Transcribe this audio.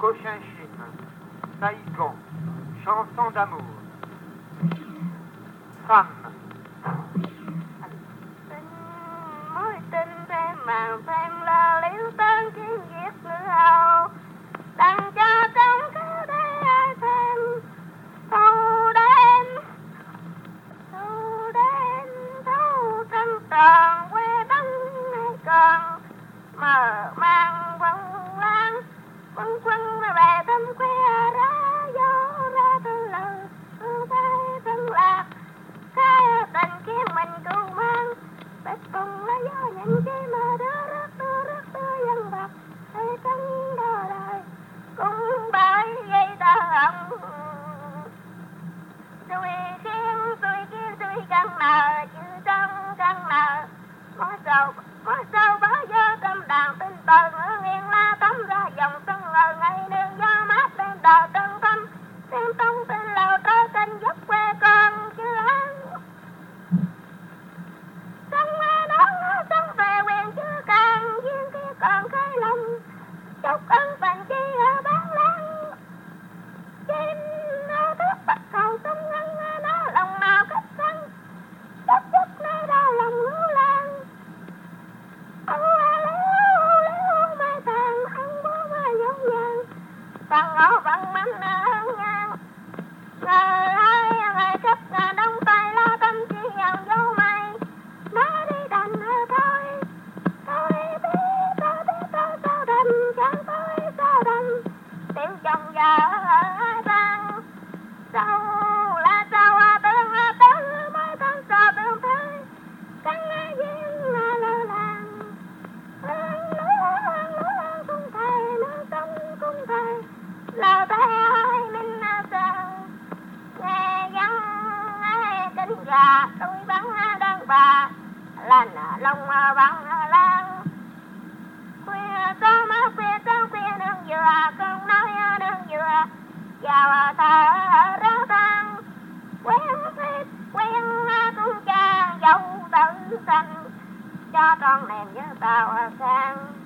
Cochinchine, Saigon, chanson d'amour. Femme. Mối tình thêm màn thêm lơ liễu tên chiến diệt nữ hầu, đặng cho công cứ thế ai thêm. Thu đêm thu trăng tròn quê đông hay còn mờ mang vân quăng về tâm quê ra gió ra từ lời thương phai thân lạc cái tình kia mình cứu mang bếp cùng lá gió nhìn chi mà đưa rước dân bạc hay cánh đò đời cũng bởi gây ta hận tôi khiến căng nợ chứ trong căng nợ mỗi sâu bao giờ tâm đàn tinh tờ ngỡ nghiêng la tắm ra dòng sông ngờ ngày nương gió mát bên đò tân tâm tiếng tông tên lầu trôi kênh dốc quê con chưa ăn sông về quyền chưa càng duyên kia còn khơi lòng chúc ân phận chi ở bán lan chim nó thức bắt cầu tung ngân nó lòng nào cách sân chút nơi đau lòng ngũ lan liễu mai tàn ăn bố mai dấu nhàn bằng ngõ bằng manh ngang ngờ hai ngày cấp đông tay lo tâm chi dòng dấu mây má đi đành thôi biết sao đành chẳng thôi sao đành tiếng chồng vợ hai bang sao là sao tương mới thân sao tương thế cắn duyên là lơ làng lưỡng cung thầy nương công cung thầy lờ tay ai minh sao nghe vắng cánh gà đôi bắn đàn bà lành lòng bằng lan khuya có má khuya nương dừa con nói nương dừa vào thờ ra thang quen cũng cha dâu tử xanh cho con nèm với tàu sang